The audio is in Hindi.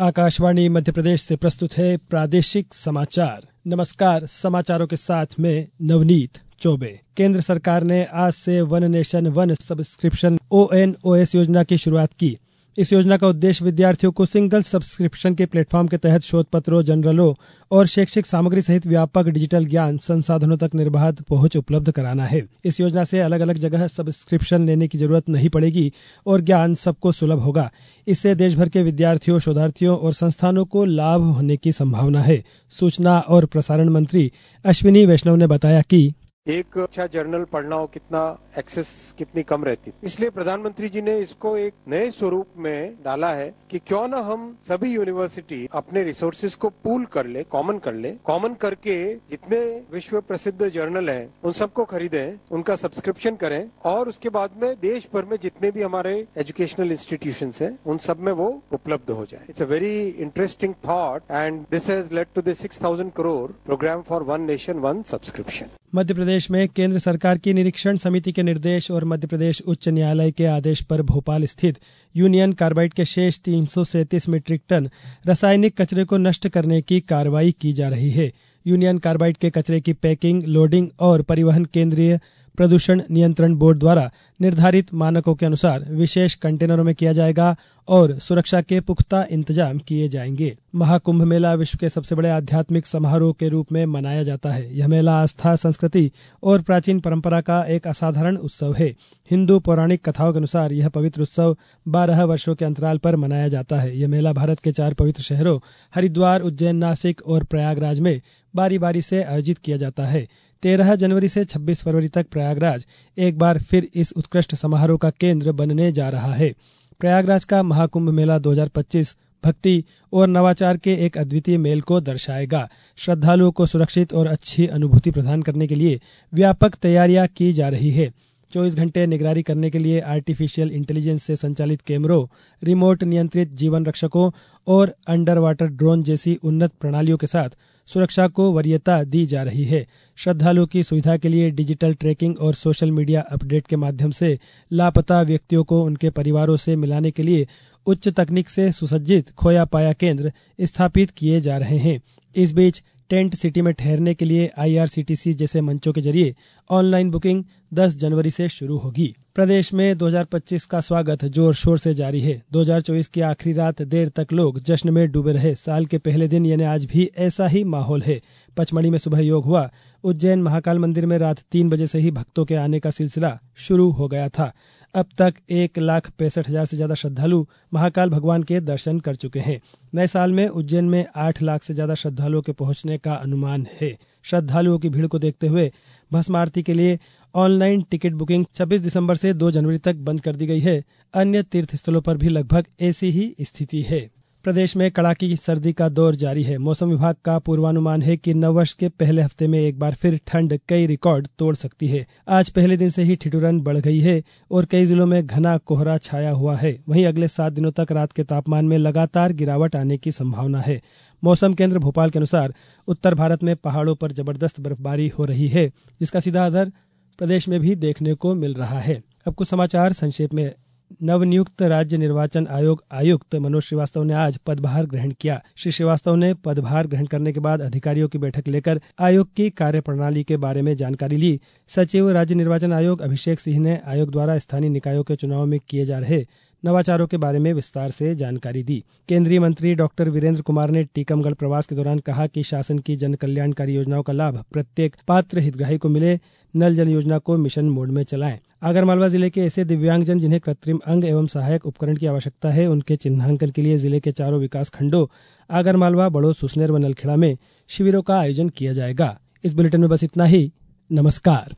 आकाशवाणी मध्य प्रदेश से प्रस्तुत है प्रादेशिक समाचार। नमस्कार, समाचारों के साथ में नवनीत चौबे। केंद्र सरकार ने आज से one nation one subscription ONOS योजना की शुरुआत की। इस योजना का उद्देश्य विद्यार्थियों को सिंगल सब्सक्रिप्शन के प्लेटफॉर्म के तहत शोध पत्रों, जर्नलों और शैक्षिक सामग्री सहित व्यापक डिजिटल ज्ञान संसाधनों तक निर्बाध पहुंच उपलब्ध कराना है। इस योजना से अलग अलग जगह सब्सक्रिप्शन लेने की जरूरत नहीं पड़ेगी और ज्ञान सबको सुलभ होगा। इससे देश भर के विद्यार्थियों, शोधार्थियों और संस्थानों को लाभ होने की संभावना है। सूचना और प्रसारण मंत्री अश्विनी वैष्णव ने बताया कि एक अच्छा जर्नल पढ़ना हो, कितना एक्सेस कितनी कम रहती, इसलिए प्रधानमंत्री जी ने इसको एक नए स्वरूप में डाला है कि क्यों ना हम सभी यूनिवर्सिटी अपने रिसोर्सेज को पूल कर ले, कॉमन करके जितने विश्व प्रसिद्ध जर्नल हैं उन सबको खरीदें, उनका सब्सक्रिप्शन करें और उसके बाद में देश भर में जितने भी हमारे एजुकेशनल इंस्टीट्यूशंस हैं उन सब में वो उपलब्ध हो जाए। It's a very interesting thought and this has led to the 6,000 crore programme for one nation one subscription. Madhya Pradesh में केंद्र सरकार की निरीक्षण समिति के निर्देश और मध्य प्रदेश उच्च न्यायालय के आदेश पर भोपाल स्थित यूनियन कार्बाइड के शेष 337 मीट्रिक टन रासायनिक कचरे को नष्ट करने की कार्रवाई की जा रही है। यूनियन कार्बाइड के कचरे की पैकिंग, लोडिंग और परिवहन केंद्रीय प्रदूषण नियंत्रण बोर्ड द्वारा निर्धारित मानकों के अनुसार विशेष कंटेनरों में किया जाएगा और सुरक्षा के पुख्ता इंतजाम किए जाएंगे। महाकुंभ मेला विश्व के सबसे बड़े आध्यात्मिक समारोह के रूप में मनाया जाता है। यह मेला आस्था, संस्कृति और प्राचीन परंपरा का एक असाधारण उत्सव है। हिंदू पौराणिक कथाओं के अनुसार यह पवित्र उत्सव 12 वर्षों के अंतराल पर मनाया जाता है। यह मेला भारत के 4 पवित्र शहरों हरिद्वार, उज्जैन, नासिक और प्रयागराज में बारी बारी से आयोजित किया जाता है। 13 जनवरी से 26 फरवरी तक प्रयागराज एक बार फिर इस उत्कृष्ट समारोह का केंद्र बनने जा रहा है। प्रयागराज का महाकुंभ मेला 2025 भक्ति और नवाचार के एक अद्वितीय मेल को दर्शाएगा। श्रद्धालुओं को सुरक्षित और अच्छी अनुभूति प्रदान करने के लिए व्यापक तैयारियां की जा रही है। 24 घंटे निगरानी करने के लिए आर्टिफिशियल इंटेलिजेंस से संचालित कैमरों, रिमोट नियंत्रित जीवन रक्षकों और अंडर वाटर ड्रोन जैसी उन्नत प्रणालियों के साथ सुरक्षा को वरीयता दी जा रही है। श्रद्धालुओं की सुविधा के लिए डिजिटल ट्रैकिंग और सोशल मीडिया अपडेट के माध्यम से लापता व्यक्तियों को उनके परिवारों से मिलाने के लिए उच्च तकनीक से सुसज्जित खोया पाया केंद्र स्थापित किए जा रहे हैं। इस बीच टेंट सिटी में ठहरने के लिए IRCTC जैसे मंचों के जरिए ऑनलाइन बुकिंग 10 जनवरी से शुरू होगी। प्रदेश में 2025 का स्वागत जोर शोर से जारी है। 2024 की आखिरी रात देर तक लोग जश्न में डूबे रहे। साल के पहले दिन यानी आज भी ऐसा ही माहौल है। पचमढ़ी में सुबह योग हुआ। उज्जैन महाकाल मंदिर में रात 3 बजे से ही भक्तों के आने का सिलसिला शुरू हो गया था। अब तक 1,65,000 से ज्यादा श्रद्धालु महाकाल भगवान के दर्शन कर चुके हैं। नए साल में उज्जैन में 8 लाख से ज्यादा श्रद्धालुओं के पहुंचने का अनुमान है। श्रद्धालुओं की भीड़ को देखते हुए भस्म आरती के लिए ऑनलाइन टिकट बुकिंग 26 दिसंबर से 2 जनवरी तक बंद कर दी गई है। अन्य तीर्थ स्थलों पर भी लगभग ऐसी ही स्थिति है। प्रदेश में कड़ाके की सर्दी का दौर जारी है। मौसम विभाग का पूर्वानुमान है कि नववर्ष के पहले हफ्ते में एक बार फिर ठंड कई रिकॉर्ड तोड़ सकती है। आज पहले दिन से ही ठिठुरन बढ़ गई है और कई जिलों में घना कोहरा छाया हुआ है। वहीं अगले 7 दिनों तक रात के तापमान में लगातार गिरावट आने की संभावना है। मौसम केंद्र भोपाल के अनुसार उत्तर भारत में पहाड़ों पर जबरदस्त बर्फबारी हो रही है, जिसका सीधा असर प्रदेश में भी देखने को मिल रहा है। अब कुछ समाचार संक्षेप में। नवनियुक्त राज्य निर्वाचन आयोग आयुक्त मनोज श्रीवास्तव ने आज पदभार ग्रहण किया। श्री श्रीवास्तव ने पदभार ग्रहण करने के बाद अधिकारियों की बैठक लेकर आयोग की कार्यप्रणाली के बारे में जानकारी ली। सचिव राज्य निर्वाचन आयोग अभिषेक सिंह ने आयोग द्वारा स्थानीय निकायों के चुनाव में किए जा रहे नवाचारों के बारे में विस्तार से जानकारी दी। केंद्रीय मंत्री डॉक्टर वीरेंद्र कुमार ने टीकमगढ़ प्रवास के दौरान कहा कि शासन की जन कल्याणकारी योजनाओं का लाभ प्रत्येक पात्र हितग्राही को मिले। नल जल योजना को मिशन मोड में चलाएं। आगरमालवा जिले के ऐसे दिव्यांगजन जिन्हें कृत्रिम अंग एवं सहायक उपकरण की आवश्यकता है, उनके चिन्हांकन के लिए जिले के 4 विकास खंडों आगरमालवा, बड़ौद, सुसनेर व नलखेड़ा में शिविरों का आयोजन किया जाएगा। इस बुलेटिन में बस इतना ही। नमस्कार।